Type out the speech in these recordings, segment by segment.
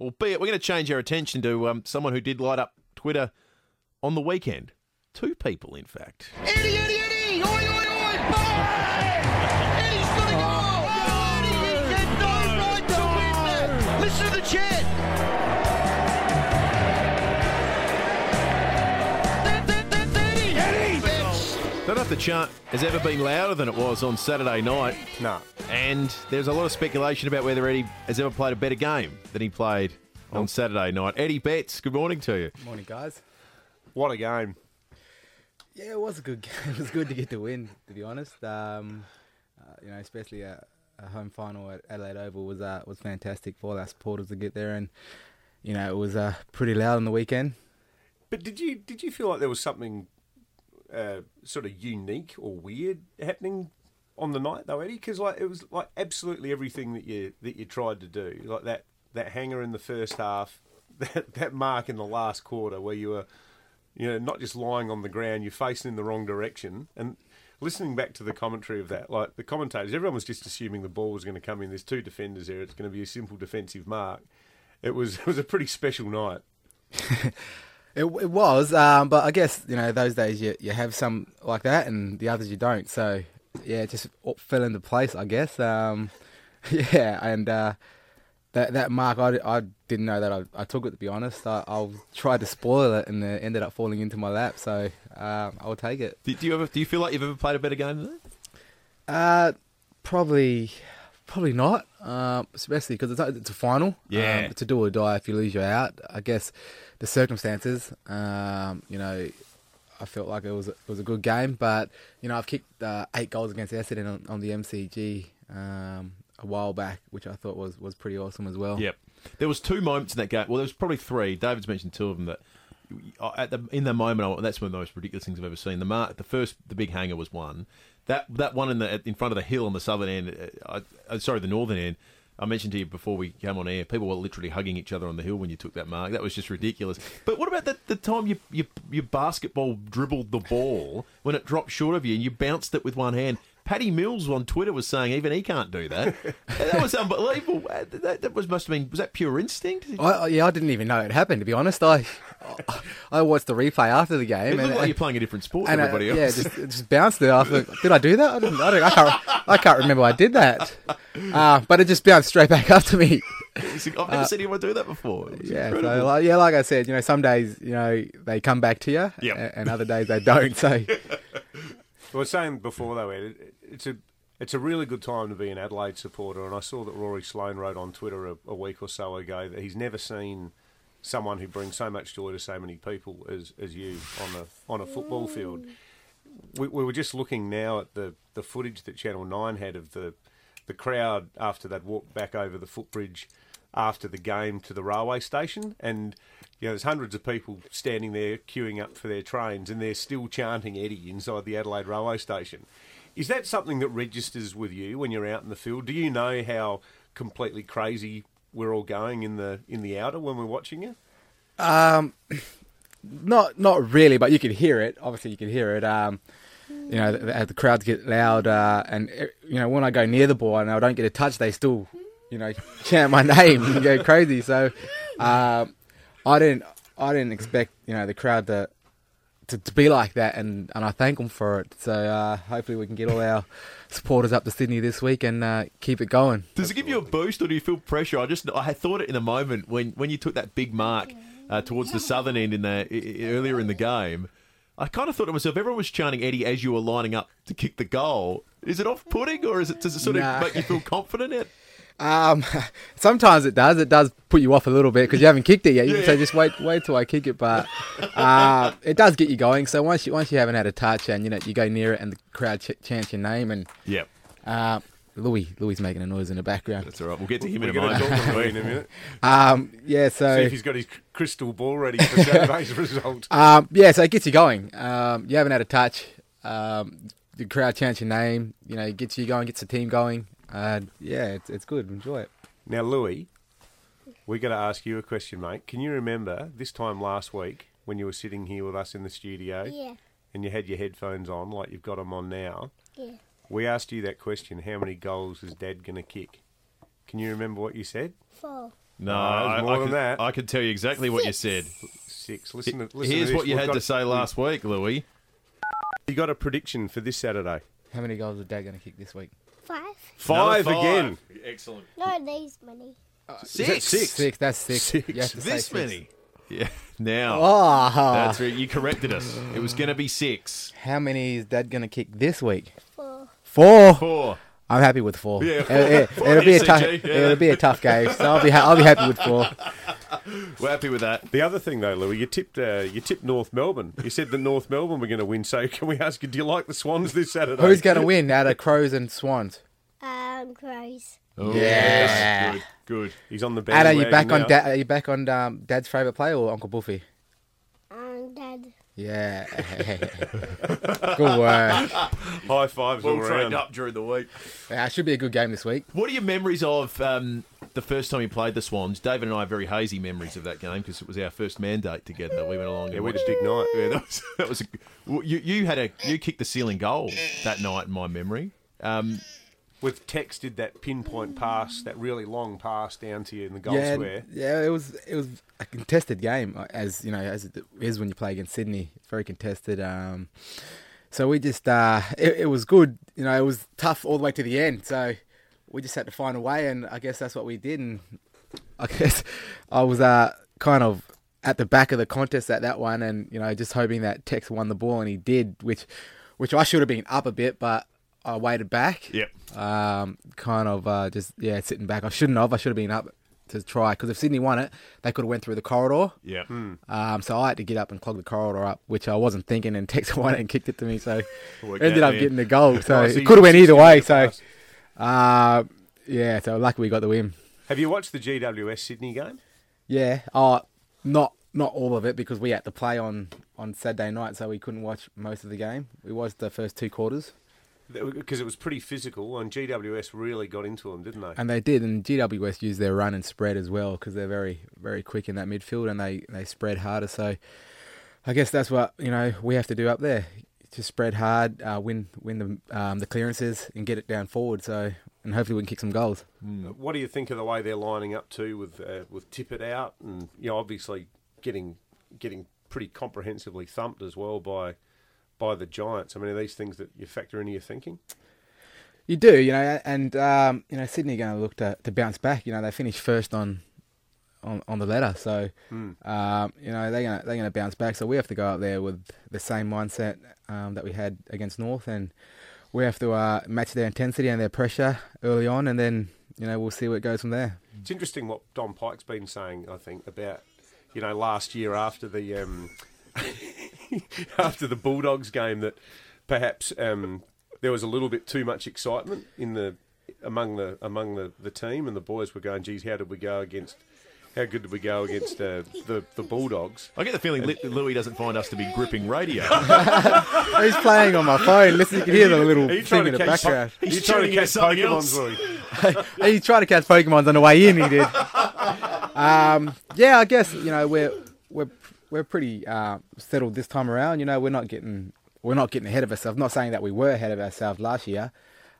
Albeit, we're going to change our attention to someone who did light up Twitter on the weekend. Two people, in fact. Eddie! Oi, oi, oi! Bang! Eddie's got a goal! Eddie had no right to win that! Listen to the chant! Eddie! I don't know if the chant has ever been louder than it was on Saturday night. No. And there's a lot of speculation about whether Eddie has ever played a better game than he played on Saturday night. Eddie Betts, good morning to you. Morning, guys. What a game. Yeah, it was a good game. It was good to get the win, to be honest. Especially a home final at Adelaide Oval was fantastic for all our supporters to get there, and it was pretty loud on the weekend. But did you feel like there was something sort of unique or weird happening on the night though, Eddie? Because it was like absolutely everything that you tried to do, like that hanger in the first half, that mark in the last quarter where you were, not just lying on the ground, you're facing in the wrong direction. And listening back to the commentary of that, like the commentators, everyone was just assuming the ball was going to come in. There's two defenders there. It's going to be a simple defensive mark. It was a pretty special night. It was, but I guess those days you have some like that, and the others you don't. So yeah, it just fell into place, I guess. And that mark, I didn't know that I took it, to be honest. I tried to spoil it, and it ended up falling into my lap. So I'll take it. Do you feel like you've ever played a better game than that? Probably not. Especially because it's a final. Yeah. It's a do or die. If you lose, you're out. I guess the circumstances. I felt like it was a good game, but I've kicked 8 goals against Essendon on the MCG a while back, which I thought was pretty awesome as well. Yep. There was 2 moments in that game. Well, there was probably 3. David's mentioned 2 of them that in that moment, that's one of the most ridiculous things I've ever seen. The big hanger was one. That one in front of the hill on the southern end, the northern end. I mentioned to you before we came on air, people were literally hugging each other on the hill when you took that mark. That was just ridiculous. But what about the time you basketball dribbled the ball when it dropped short of you and you bounced it with one hand? Paddy Mills on Twitter was saying even he can't do that. That was unbelievable. Was that pure instinct? I didn't even know it happened, to be honest. I watched the replay after the game. It looked like you're playing a different sport than everybody else. Yeah, just bounced it. I thought, did I do that? I can't remember I did that. But it just bounced straight back up to me. I've never seen anyone do that before. Yeah, so like I said, some days they come back to you, Yep. and other days they don't. So. I was saying before though, Ed, it's a really good time to be an Adelaide supporter, and I saw that Rory Sloane wrote on Twitter a week or so ago that he's never seen someone who brings so much joy to so many people as you on a football field. We were just looking now at the footage that Channel 9 had of the crowd after they'd walked back over the footbridge after the game to the railway station, and there's hundreds of people standing there queuing up for their trains, and they're still chanting Eddie inside the Adelaide railway station. Is that something that registers with you when you're out in the field? Do you know how completely crazy we're all going in the outer when we're watching you? Not really, but you could hear it. Obviously, you could hear it. As the crowds get loud, and when I go near the ball and I don't get a touch, they still, chant my name and go crazy. So, I didn't expect the crowd to be like that, and I thank them for it. So hopefully we can get all our supporters up to Sydney this week and keep it going. Does it give you a boost, or do you feel pressure? I had thought it in the moment when you took that big mark towards the southern end earlier in the game. I kind of thought to myself, everyone was chanting Eddie as you were lining up to kick the goal. Is it off-putting, or does it sort of make you feel confident? Sometimes it does. It does put you off a little bit because you haven't kicked it yet. You can say, just wait till I kick it. But it does get you going. So once you haven't had a touch and you go near it and the crowd chants your name and yep. Louis making a noise in the background. That's all right. We'll get to him in a We're moment. going to talk to Louis in a minute. So see if he's got his crystal ball ready for Saturday's result. So it gets you going. You haven't had a touch. The crowd chants your name. It gets you going, gets the team going. It's good. Enjoy it. Now, Louis, we got to ask you a question, mate. Can you remember this time last week when you were sitting here with us in the studio? Yeah. And you had your headphones on like you've got them on now? Yeah. We asked you that question, how many goals is Dad going to kick? Can you remember what you said? 4. No, there's more than that. I can tell you exactly what you said. 6. Listen to Here's this. what you We've had got- to say last week, Louis. You got a prediction for this Saturday? How many goals is Dad going to kick this week? 5. 5 Another again. Excellent. No, these many. Is that 6? 6. That's 6. Six. You have to say This 6. many. Yeah. Now. Oh, That's right. You corrected us. It was going to be 6. how many is Dad going to kick this week? 4. 4. 4. I'm happy with 4. Yeah, It'll be a tough. ECG, yeah. It'll be a tough game. So I'll be happy with 4. We're happy with that. The other thing, though, Louis, you tipped North Melbourne. You said that North Melbourne were going to win. So can we ask you, do you like the Swans this Saturday? Who's going to win out of Crows and Swans? Crows. Oh, Yeah. Good. Good. He's on the Ad, bandwagon are you back now. on? Are you back on Dad's favourite player or Uncle Buffy? Dad. Yeah. Good work. High fives Well all trained around. up during the week. Yeah, it should be a good game this week. What are your memories of the first time you played the Swans? David and I have very hazy memories of that game because it was our first mandate together. We went along. Yeah, and we had watched a big night. Yeah, that was you kicked the ceiling goal that night in my memory. With Tex did that pinpoint pass, that really long pass down to you in the goal Yeah, square. yeah, it was a contested game, as you know, as it is when you play against Sydney. It's very contested. So we just it was good. You know, it was tough all the way to the end. So we just had to find a way, and I guess that's what we did. And I guess I was kind of at the back of the contest at that one, and you know, just hoping that Tex won the ball, and he did, which I should have been up a bit, but I waited back. Yep. Kind of just sitting back. I shouldn't have. I should have been up to try, because if Sydney won it, they could have went through the corridor. Yeah. So I had to get up and clog the corridor up, which I wasn't thinking, and Tex won it and kicked it to me. So Worked ended out, up man. getting the goal. So Oh, so it you could have went just either skipped way. the So pass. so lucky we got the win. Have you watched the GWS Sydney game? Yeah. Not all of it, because we had to play on Saturday night, so we couldn't watch most of the game. We watched the first 2 quarters. Because it was pretty physical, and GWS really got into them, didn't they? And they did, and GWS used their run and spread as well, because they're very, very quick in that midfield, and they spread harder. So I guess that's what we have to do up there: to spread hard, win the clearances, and get it down forward. So, and hopefully we can kick some goals. What do you think of the way they're lining up too, with Tippett out, and obviously getting pretty comprehensively thumped as well by the Giants? I mean, are these things that you factor into your thinking? You do, and Sydney are going to look to bounce back. They finished first on the ladder, so they're going to bounce back. So we have to go up there with the same mindset that we had against North, and we have to match their intensity and their pressure early on, and then we'll see where it goes from there. It's interesting what Don Pike's been saying, I think, about last year after the after the Bulldogs game, that perhaps there was a little bit too much excitement among the team, and the boys were going, "Geez, how good did we go against the Bulldogs?" I get the feeling Louis doesn't find us to be gripping radio. He's playing on my phone. Listen, you can hear the little Are you thing trying in to the catch? background. Are you He's trying to tuning into catch something Pokemon, else. Louis? He tried to catch Pokemons on the way in. He did. I guess we're pretty settled this time around. We're not getting ahead of ourselves. Not saying that we were ahead of ourselves last year.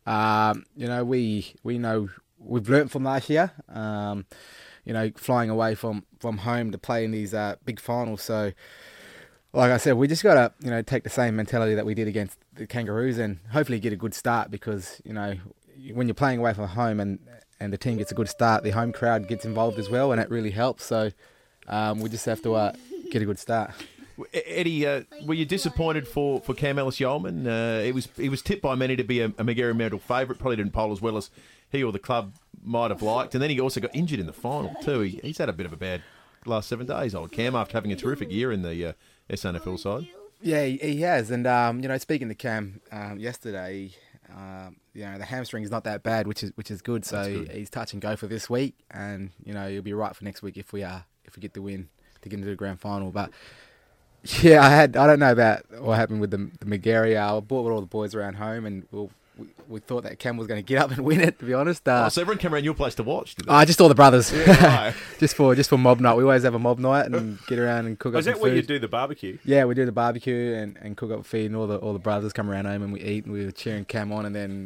We know we've learnt from last year. Flying away from home to play in these big finals. So, like I said, we just got to take the same mentality that we did against the Kangaroos, and hopefully get a good start, because when you're playing away from home and the team gets a good start, the home crowd gets involved as well, and it really helps. So we just have to get a good start. Eddie, were you disappointed for Cam Ellis-Yeoman? He was tipped by many to be a Magarey medal favourite. Probably didn't poll as well as he or the club might have liked. And then he also got injured in the final too. He's had a bit of a bad last 7 days, old Cam, after having a terrific year in the SNFL side. Yeah, he has. And, speaking to Cam yesterday, the hamstring's not that bad, which is good. So he's touch and go for this week. And, he'll be right for next week if we get the win to get into the grand final. But yeah, I don't know about what happened with the Magarey. I bought with all the boys around home, and we thought that Cam was going to get up and win it, to be honest. So everyone came around your place to watch, did they? Just all the brothers. Right. just for mob night. We always have a mob night and get around and cook up Is some that where food. you do the barbecue? Yeah, we do the barbecue and cook up food, and all the brothers come around home and we eat, and we were cheering Cam on, and then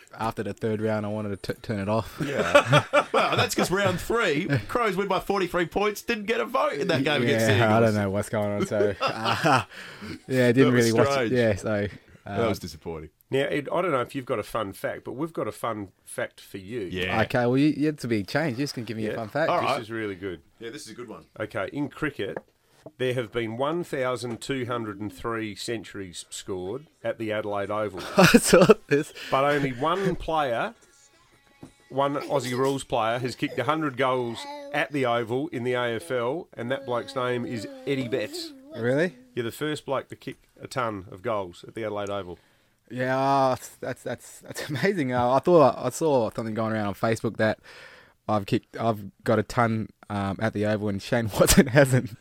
after the third round, I wanted to turn it off. Yeah. Well, that's because round 3, Crows win by 43 points, didn't get a vote in that game against the Eagles. I don't know what's going on. So, yeah, I didn't That was really watch strange. it. Yeah, so. That was disappointing. Now, Ed, I don't know if you've got a fun fact, but we've got a fun fact for you. Yeah. Okay, well, you had to be changed. You're just going to give me a fun fact. All This right. is really good. Yeah, this is a good one. Okay, in cricket, there have been 1,203 centuries scored at the Adelaide Oval, I saw this. but only one player, one Aussie rules player, has kicked 100 goals at the Oval in the AFL, and that bloke's name is Eddie Betts. Really? You're the first bloke to kick a ton of goals at the Adelaide Oval. Yeah, that's amazing. I saw something going around on Facebook that I've got a ton at the Oval, and Shane Watson hasn't.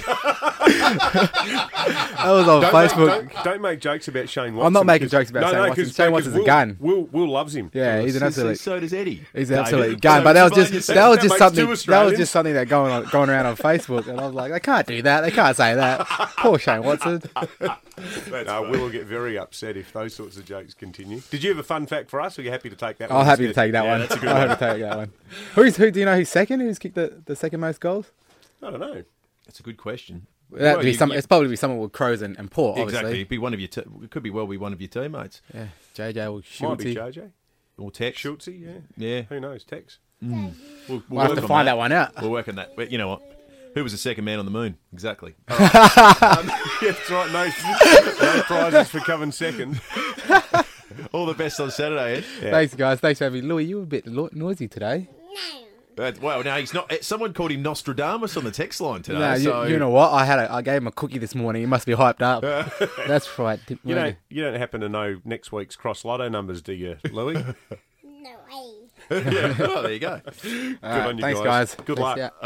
That was on Facebook. Don't make jokes about Shane Watson. I'm not making jokes about Shane Watson. 'cause- Shane because Watson's a gun. Will loves him. Yeah, he's an absolute. So does Eddie. He's an David. absolute gun. But That that was makes just two something. That was Australians. just something that going around on Facebook, and I was like, they can't do that. They can't say that. Poor Shane Watson. No, Will get very upset if those sorts of jokes continue. Did you have a fun fact for us, or are you happy to take that one? I'm happy to instead? take that one. that's a good I'm happy to take that one. Who do you know who's second? Who's kicked the second most goals? I don't know. That's a good question. That'd be you- it's probably be someone with Crows and Port, obviously. Exactly. It'd be one of your. It could be well be one of your teammates Yeah, JJ or Might be Schultz. JJ. or Tex. Schultze, yeah. Yeah, Who knows? Tex. we'll We'll have work to on find that one out. We'll work on that. But you know what? Who was the second man on the moon? Exactly. Yeah, that's right. No prizes for coming second. All the best on Saturday, Ed. Yeah. Thanks, guys. Thanks for having me. Louis, you were a bit noisy today. Well, no, he's not. Someone called him Nostradamus on the text line today. No, so you know what? I gave him a cookie this morning. He must be hyped up. That's right. You don't happen to know next week's cross lotto numbers, do you, Louis? No way. yeah. Oh, there you go. Good on you thanks, guys. guys. Good Peace luck. out.